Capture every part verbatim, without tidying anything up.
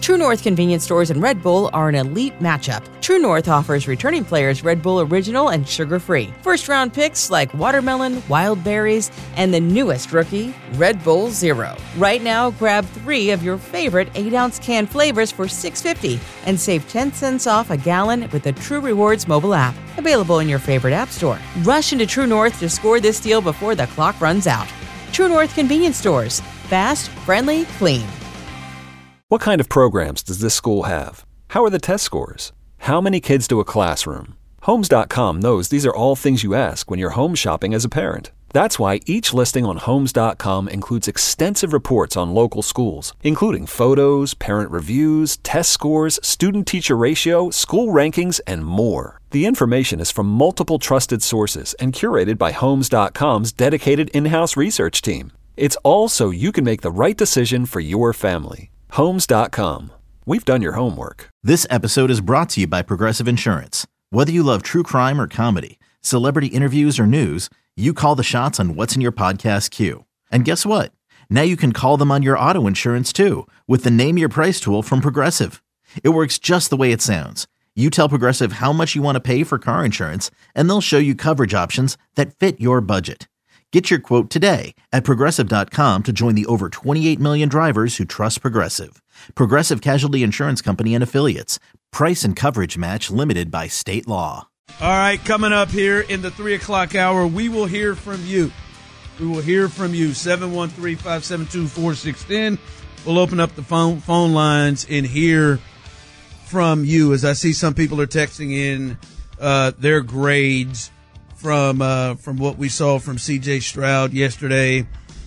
True North Convenience Stores and Red Bull are an elite matchup. True North offers returning players Red Bull Original and sugar-free. First-round picks like watermelon, wild berries, and the newest rookie, Red Bull Zero. Right now, grab three of your favorite eight-ounce can flavors for six dollars and fifty cents and save ten cents off a gallon with the True Rewards mobile app. Available in your favorite app store. Rush into True North to score this deal before the clock runs out. True North Convenience Stores. Fast, friendly, clean. What kind of programs does this school have? How are the test scores? How many kids to a classroom? Homes dot com knows these are all things you ask when you're home shopping as a parent. That's why each listing on Homes dot com includes extensive reports on local schools, including photos, parent reviews, test scores, student-teacher ratio, school rankings, and more. The information is from multiple trusted sources and curated by Homes dot com's dedicated in-house research team. It's all so you can make the right decision for your family. Homes dot com. We've done your homework. This episode is brought to you by Progressive Insurance. Whether you love true crime or comedy, celebrity interviews or news, you call the shots on what's in your podcast queue. And guess what? Now you can call them on your auto insurance too with the Name Your Price tool from Progressive. It works just the way it sounds. You tell Progressive how much you want to pay for car insurance, and they'll show you coverage options that fit your budget. Get your quote today at Progressive dot com to join the over twenty-eight million drivers who trust Progressive. Progressive Casualty Insurance Company and Affiliates. Price and coverage match limited by state law. All right, coming up here in the three o'clock hour, we will hear from you. We will hear from you, seven one three, five seven two, four six one zero. We'll open up the phone phone lines and hear from you. As I see some people are texting in uh, their grades from uh, from what we saw from C J Stroud yesterday.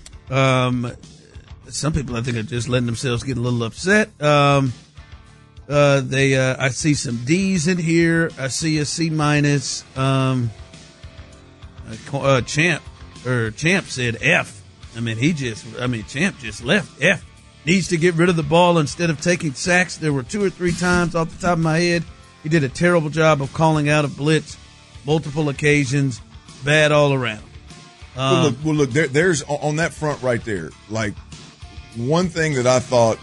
Um, some people, I think, are just letting themselves get a little upset. Um, uh, they, uh, I see some D's in here. I see a C minus. Um, uh, Champ or Champ said F. I mean, he just, I mean, Champ just left F. Needs to get rid of the ball instead of taking sacks. There were two or three times off the top of my head. He did a terrible job of calling out a blitz. Multiple occasions, bad all around. Um, well, look, well, look there, there's on that front right there. Like, one thing that I thought,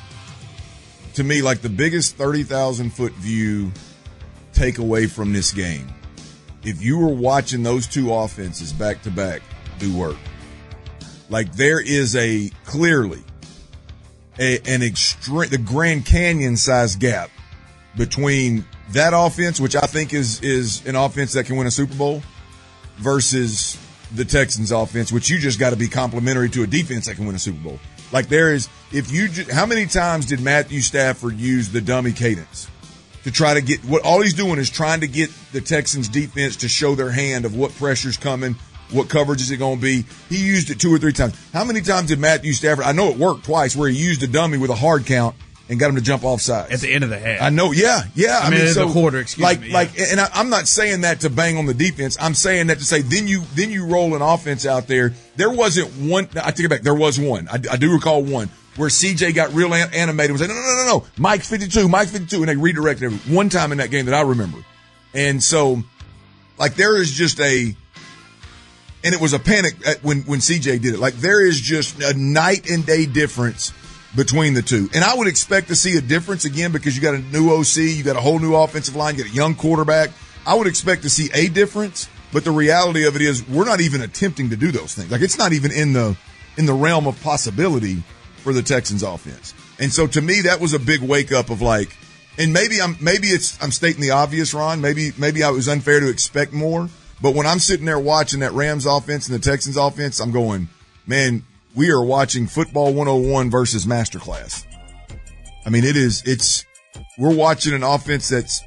to me, like the biggest thirty thousand foot view takeaway from this game, if you were watching those two offenses back to back do work, like there is a clearly a, an extreme, the Grand Canyon size gap between that offense, which I think is is an offense that can win a Super Bowl, versus the Texans offense, which you just got to be complimentary to a defense that can win a Super Bowl. Like there is, if you, just, how many times did Matthew Stafford use the dummy cadence to try to get, what all he's doing is trying to get the Texans defense to show their hand of what pressure's coming, what coverage is it going to be. He used it two or three times. How many times did Matthew Stafford, I know it worked twice, where he used a dummy with a hard count and got him to jump off sides. At the end of the half. I know, yeah, yeah. I mean, I mean so, the quarter, excuse like, me. Yeah. Like, and I, I'm not saying that to bang on the defense. I'm saying that to say, then you then you roll an offense out there. There wasn't one, I take it back, there was one. I, I do recall one where C J got real an, animated and was like, no, no, no, no, no, Mike's fifty-two, Mike's fifty-two, and they redirected every one time in that game that I remember. And so, like, there is just a, and it was a panic at when, when C J did it. Like, there is just a night and day difference between the two. And I would expect to see a difference again because you got a new O C, you got a whole new offensive line, you got a young quarterback. I would expect to see a difference, but the reality of it is we're not even attempting to do those things. Like, it's not even in the in the realm of possibility for the Texans offense. And so to me, that was a big wake up of like, and maybe I'm maybe it's I'm stating the obvious, Ron. Maybe maybe I was unfair to expect more. But when I'm sitting there watching that Rams offense and the Texans offense, I'm going, man, we are watching football one oh one versus masterclass. I mean, it is, it's, we're watching an offense that's,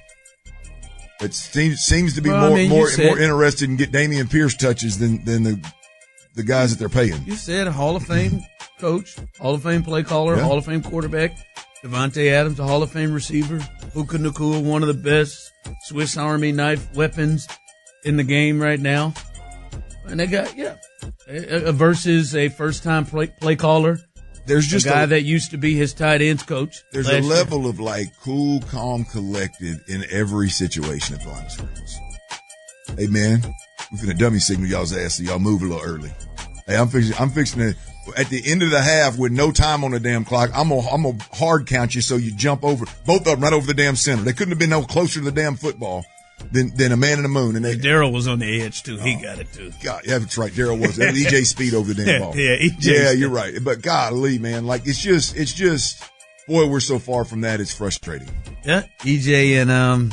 that seems, seems to be well, more, I mean, more, said, more interested in get Dameon Pierce touches than, than the, the guys that they're paying. You said a Hall of Fame coach, Hall of Fame play caller, yeah. Hall of Fame quarterback, Devontae Adams, a Hall of Fame receiver, Puka Nacua, one of the best Swiss Army knife weapons in the game right now. And they got, yeah, a, a versus a first-time play, play caller. There's just a guy a, that used to be his tight ends coach. There's a level year. of like cool, calm, collected in every situation at the line of scrimmage. Hey man, we're finna dummy signal y'all's ass so y'all move a little early. Hey, I'm fixing, I'm fixing to, at the end of the half with no time on the damn clock, I'm gonna, I'm gonna hard count you so you jump over, both of them right over the damn center. They couldn't have been no closer to the damn football than, than a man in the moon. And they, Daryl was on the edge too. He oh, got it too. God, yeah, that's right. Daryl was. That was E J Speed over the damn ball. yeah, E J Yeah, you're right. But golly, man, like it's just, it's just, boy, we're so far from that. It's frustrating. Yeah. E J and, um,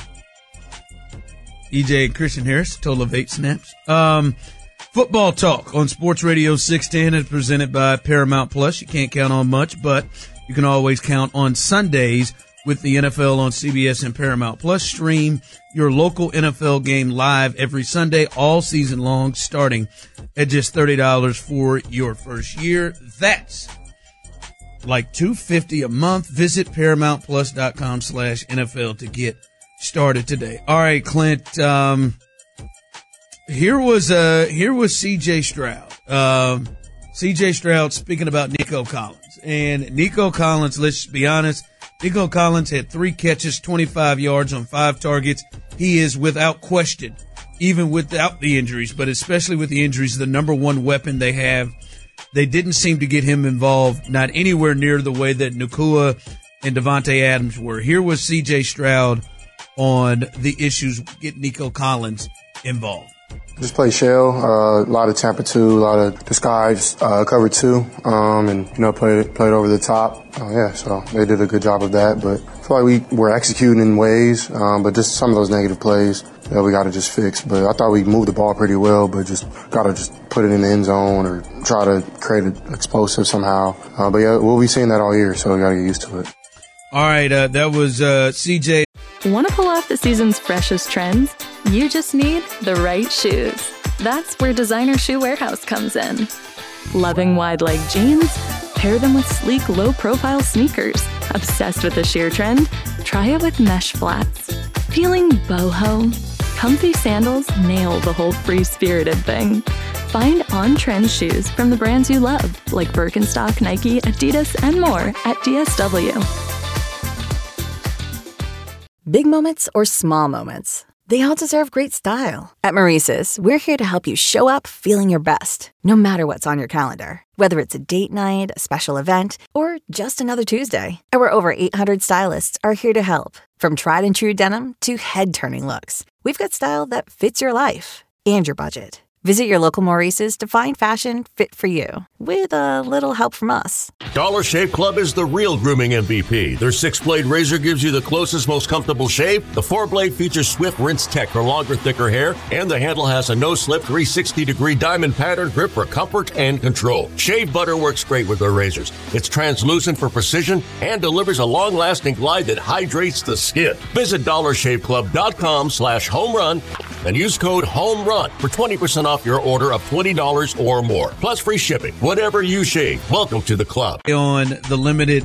E J and Christian Harris, total of eight snaps. Um, Football Talk on Sports Radio six ten is presented by Paramount Plus. You can't count on much, but you can always count on Sundays with the N F L on C B S and Paramount Plus. Stream your local N F L game live every Sunday, all season long, starting at just thirty dollars for your first year. That's like two hundred fifty dollars a month. Visit ParamountPlus.com slash NFL to get started today. All right, Clint, um, Here was uh here was C J Stroud. Um, C J Stroud speaking about Nico Collins. And Nico Collins, let's be honest, Nico Collins had three catches, twenty-five yards on five targets. He is without question, even without the injuries, but especially with the injuries, the number one weapon they have. They didn't seem to get him involved, not anywhere near the way that Nacua and Devontae Adams were. Here was C J Stroud on the issues get Nico Collins involved. Just play shell, uh, a lot of tamper two, a lot of disguise, uh, cover two, um, and, you know, played, played over the top. Uh, yeah, so they did a good job of that, but I feel like we were executing in ways, um, but just some of those negative plays that we got to just fix. But I thought we moved the ball pretty well, but just got to just put it in the end zone or try to create an explosive somehow. Uh, but yeah, we'll be seeing that all year, so we got to get used to it. All right, uh, that was uh, C J. Want to pull off the season's freshest trends? You just need the right shoes. That's where Designer Shoe Warehouse comes in. Loving wide-leg jeans? Pair them with sleek, low-profile sneakers. Obsessed with the sheer trend? Try it with mesh flats. Feeling boho? Comfy sandals nail the whole free-spirited thing. Find on-trend shoes from the brands you love, like Birkenstock, Nike, Adidas, and more at D S W. Big moments or small moments, they all deserve great style. At Maurice's, we're here to help you show up feeling your best, no matter what's on your calendar. Whether it's a date night, a special event, or just another Tuesday, our over eight hundred stylists are here to help. From tried and true denim to head-turning looks, we've got style that fits your life and your budget. Visit your local Maurice's to find fashion fit for you, with a little help from us. Dollar Shave Club is the real grooming M V P. Their six-blade razor gives you the closest, most comfortable shave. The four-blade features Swift Rinse Tech for longer, thicker hair, and the handle has a no-slip three hundred sixty degree diamond pattern grip for comfort and control. Shave butter works great with their razors. It's translucent for precision and delivers a long-lasting glide that hydrates the skin. Visit dollarshaveclub.com slash home run and use code HOMERUN for twenty percent off your order of twenty dollars or more, plus free shipping. Whatever you shave, welcome to the club. On the limited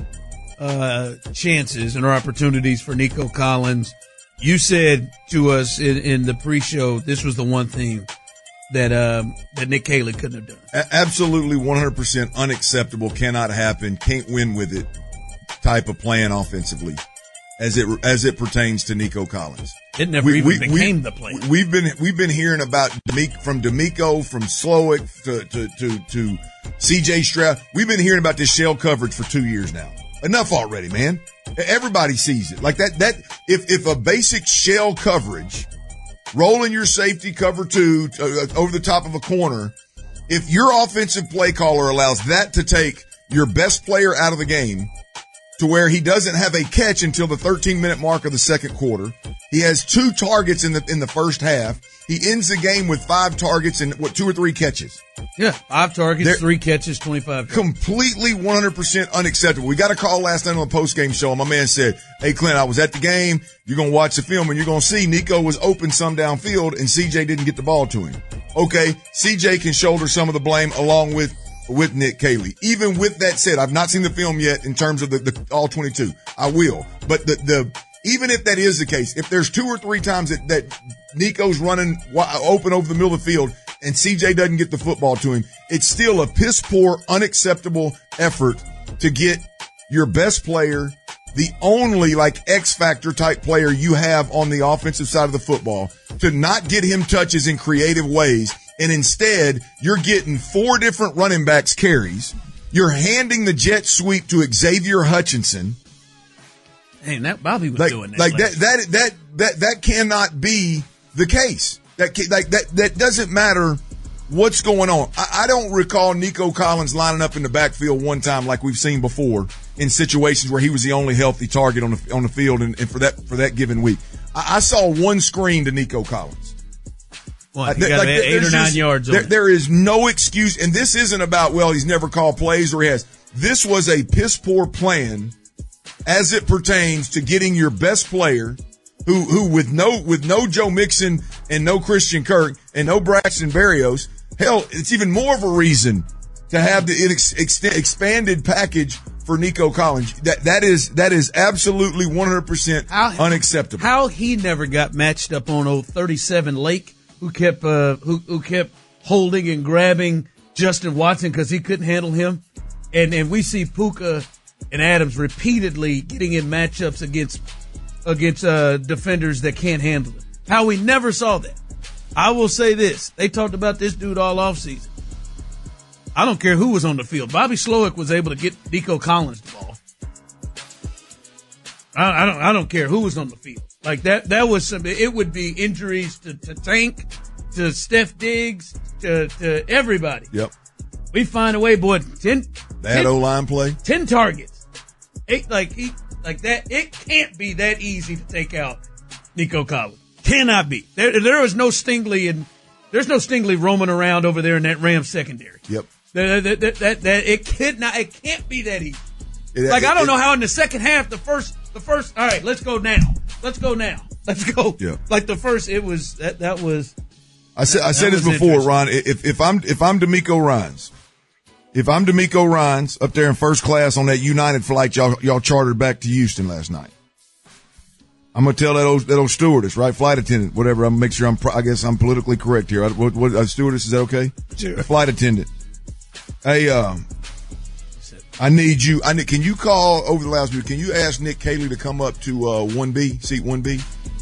uh, chances and opportunities for Nico Collins, you said to us in, in the pre-show this was the one thing that um, that Nick Caley couldn't have done. A- absolutely one hundred percent unacceptable, cannot happen, can't win with it type of playing offensively as it as it pertains to Nico Collins. It never we, even we, became we, the play. We've been we've been hearing about from D'Amico, from Slowick to, to to to C J Stroud. We've been hearing about this shell coverage for two years now. Enough already, man. Everybody sees it. Like that. That if if a basic shell coverage, rolling your safety cover two uh, over the top of a corner, if your offensive play caller allows that to take your best player out of the game, to where he doesn't have a catch until the thirteen minute mark of the second quarter. He has two targets in the in the first half. He ends the game with five targets and what two or three catches. Yeah, five targets, They're three catches, twenty-five. Completely one hundred percent unacceptable. We got a call last night on the post-game show, and my man said, hey, Clint, I was at the game. You're going to watch the film, and you're going to see Nico was open some downfield, and C J didn't get the ball to him. Okay, C J can shoulder some of the blame along with with Nick Caley. Even with that said, I've not seen the film yet in terms of the, the all twenty-two. I will. But the, the, even if that is the case, if there's two or three times that, that Nico's running open over the middle of the field and C J doesn't get the football to him, it's still a piss poor, unacceptable effort to get your best player, the only like X factor type player you have on the offensive side of the football, to not get him touches in creative ways. And instead, you're getting four different running backs carries. You're handing the jet sweep to Xavier Hutchinson. Hey, that Bobby was like, doing that. Like that, that, that, that, that cannot be the case. That, like that, that doesn't matter what's going on. I, I don't recall Nico Collins lining up in the backfield one time like we've seen before in situations where he was the only healthy target on the on the field, and, and for that for that given week. I, I saw one screen to Nico Collins. What, he got like, eight or nine just, yards. There, there is no excuse, and this isn't about, well, he's never called plays or he has. This was a piss poor plan as it pertains to getting your best player, who who with no with no Joe Mixon and no Christian Kirk and no Braxton Berrios. Hell, it's even more of a reason to have the ex, ex, expanded package for Nico Collins. That that is that is absolutely one hundred percent unacceptable. How he never got matched up on old thirty-seven Lake, who kept uh, who who kept holding and grabbing Justin Watson because he couldn't handle him, and and we see Puka and Adams repeatedly getting in matchups against against uh, defenders that can't handle it. How we never saw that. I will say this: they talked about this dude all offseason. I don't care who was on the field. Bobby Slowick was able to get Nico Collins the ball. I, I don't. I don't care who was on the field. Like that. That was some. It would be injuries to, to Tank, to Steph Diggs, to, to everybody. Yep. We find a way, boy. Ten. Bad O line play. Ten targets. Eight. Like he. Like that. It can't be that easy to take out Nico Collins. Cannot be. There. There is no Stingley and there's no Stingley roaming around over there in that Rams secondary. Yep. That, that, that, that, that it could not. It can't be that easy. It, like it, I don't it, know how in the second half, the first, the first. All right, let's go now. Let's go now. Let's go. Yeah. Like the first, it was that. That was. I said. That, I said this before, Ron. If if I'm if I'm D'Amico Ryans, if I'm D'Amico Ryans up there in first class on that United flight y'all y'all chartered back to Houston last night, I'm gonna tell that old that old stewardess, right, flight attendant, whatever. I'm gonna make sure I'm. I guess I'm politically correct here. What, what uh, stewardess, is that okay? Sure. Flight attendant. Hey, um, I need you. I need. Can you call over the last week? Can you ask Nick Caley to come up to uh, one B, seat one B?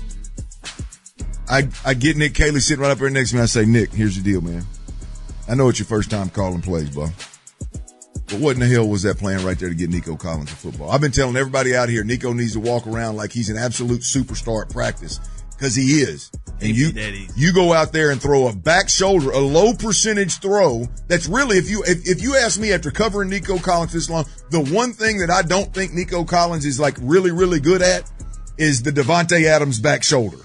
I I get Nick Caley sitting right up there next to me. I say, Nick, here's the deal, man. I know it's your first time calling plays, bro. But what in the hell was that plan right there to get Nico Collins to football? I've been telling everybody out here, Nico needs to walk around like he's an absolute superstar at practice, because he is. And you you go out there and throw a back shoulder, a low percentage throw. That's really, if you if, if you ask me after covering Nico Collins this long, the one thing that I don't think Nico Collins is like really, really good at is the Devontae Adams back shoulder.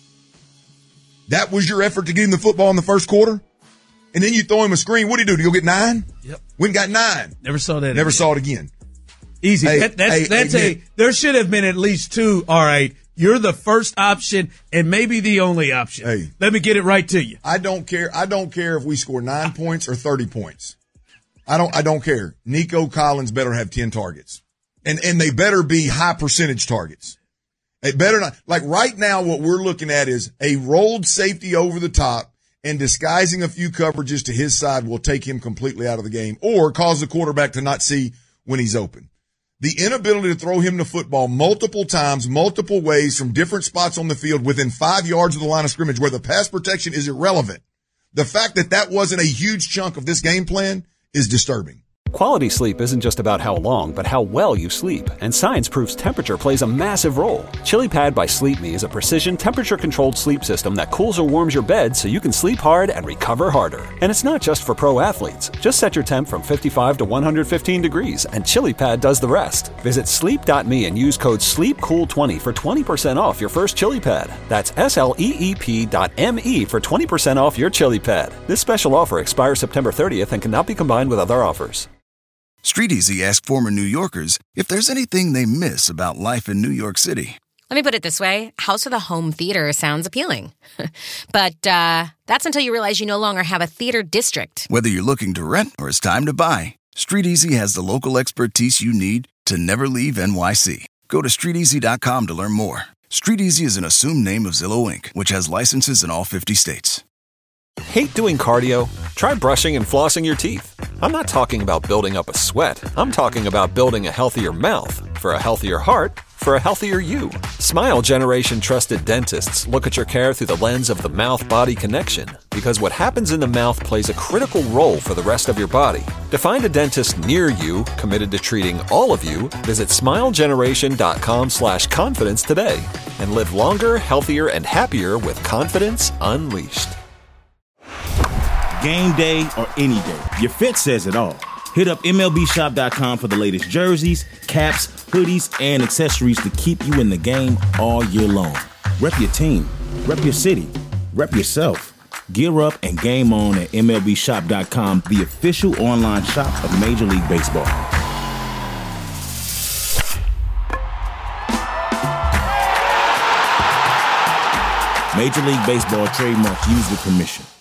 That was your effort to get him the football in the first quarter? And then you throw him a screen. What do you do? Do you go get nine? Yep. Went got nine. Never saw that. Never again. saw it again. Easy. Hey, that, that's hey, that's hey, a, Nick, there should have been at least two. All right. You're the first option and maybe the only option. Hey, let me get it right to you. I don't care. I don't care if we score nine points or thirty points. I don't, I don't care. Nico Collins better have ten targets, and, and they better be high percentage targets. They better not, like right now, what we're looking at is a rolled safety over the top and disguising a few coverages to his side will take him completely out of the game or cause the quarterback to not see when he's open. The inability to throw him the football multiple times, multiple ways from different spots on the field within five yards of the line of scrimmage where the pass protection is irrelevant. The fact that that wasn't a huge chunk of this game plan is disturbing. Quality sleep isn't just about how long, but how well you sleep. And science proves temperature plays a massive role. ChiliPad by Sleep Me is a precision temperature-controlled sleep system that cools or warms your bed so you can sleep hard and recover harder. And it's not just for pro athletes. Just set your temp from fifty-five to one hundred fifteen degrees, and ChiliPad does the rest. Visit sleep dot me and use code sleep cool twenty for twenty percent off your first ChiliPad. That's S L E E P dot M E for twenty percent off your ChiliPad. This special offer expires September thirtieth and cannot be combined with other offers. StreetEasy asked former New Yorkers if there's anything they miss about life in New York City. Let me put it this way. House with a home theater sounds appealing. But uh, that's until you realize you no longer have a theater district. Whether you're looking to rent or it's time to buy, StreetEasy has the local expertise you need to never leave N Y C. Go to street easy dot com to learn more. StreetEasy is an assumed name of Zillow Incorporated, which has licenses in all fifty states. Hate doing cardio? Try brushing and flossing your teeth. I'm not talking about building up a sweat. I'm talking about building a healthier mouth. For a healthier heart, for a healthier you. Smile Generation trusted dentists look at your care through the lens of the mouth-body connection, because what happens in the mouth plays a critical role for the rest of your body. To find a dentist near you committed to treating all of you, visit smilegeneration.com slash confidence today and live longer, healthier, and happier with confidence unleashed. Game day or any day, your fit says it all. Hit up M L B shop dot com for the latest jerseys, caps, hoodies, and accessories to keep you in the game all year long. Rep your team, rep your city, rep yourself. Gear up and game on at M L B shop dot com, the official online shop of Major League Baseball. Major League Baseball trademark used with permission.